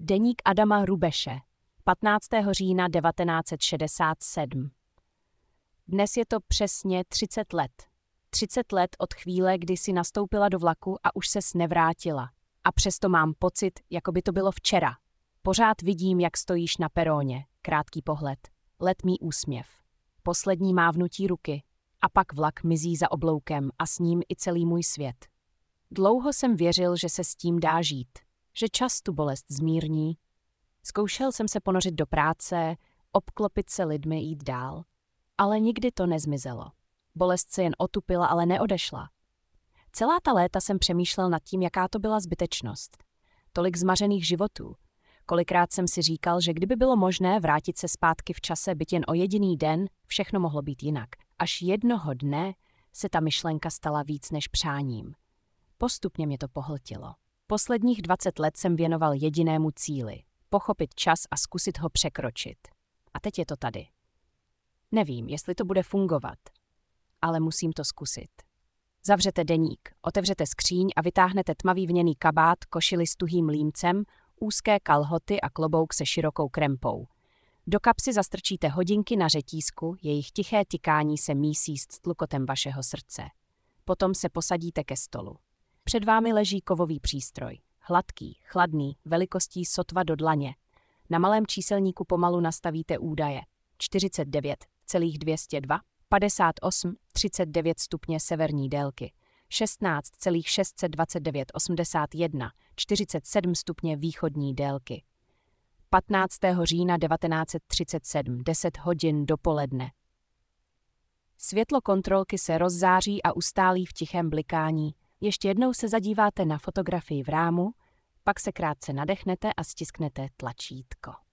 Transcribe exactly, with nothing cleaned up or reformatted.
Deník Adama Rubeše, patnáctého října devatenáct set šedesát sedm. Dnes je to přesně třicet let. třicet let od chvíle, kdy si nastoupila do vlaku a už ses nevrátila. A přesto mám pocit, jako by to bylo včera. Pořád vidím, jak stojíš na peróně, krátký pohled, letmý úsměv, poslední mávnutí ruky a pak vlak mizí za obloukem a s ním i celý můj svět. Dlouho jsem věřil, že se s tím dá žít, že čas tu bolest zmírní. Zkoušel jsem se ponořit do práce, obklopit se lidmi, jít dál, ale nikdy to nezmizelo. Bolest se jen otupila, ale neodešla. Celá ta léta jsem přemýšlel nad tím, jaká to byla zbytečnost. Tolik zmařených životů. Kolikrát jsem si říkal, že kdyby bylo možné vrátit se zpátky v čase, byť jen o jediný den, všechno mohlo být jinak. Až jednoho dne se ta myšlenka stala víc než přáním. Postupně mě to pohltilo. Posledních dvacet let jsem věnoval jedinému cíli. Pochopit čas a zkusit ho překročit. A teď je to tady. Nevím, jestli to bude fungovat, ale musím to zkusit. Zavřete deník, otevřete skříň a vytáhnete tmavý vněný kabát, košili s tuhým límcem, úzké kalhoty a klobouk se širokou krempou. Do kapsy zastrčíte hodinky na řetízku, jejich tiché tykání se mísí s tlukotem vašeho srdce. Potom se posadíte ke stolu. Před vámi leží kovový přístroj. Hladký, chladný, velikostí sotva do dlaně. Na malém číselníku pomalu nastavíte údaje. čtyřicet devět celá dvě stě dva, padesát osm celá třicet devět stupně severní délky, šestnáct celá šest set dvacet devět osmdesát jedna, čtyřicet sedm stupně východní délky. patnáctého října devatenáct set třicet sedm, deset hodin dopoledne. Světlo kontrolky se rozzáří a ustálí v tichém blikání. Ještě jednou se zadíváte na fotografii v rámu, pak se krátce nadechnete a stisknete tlačítko.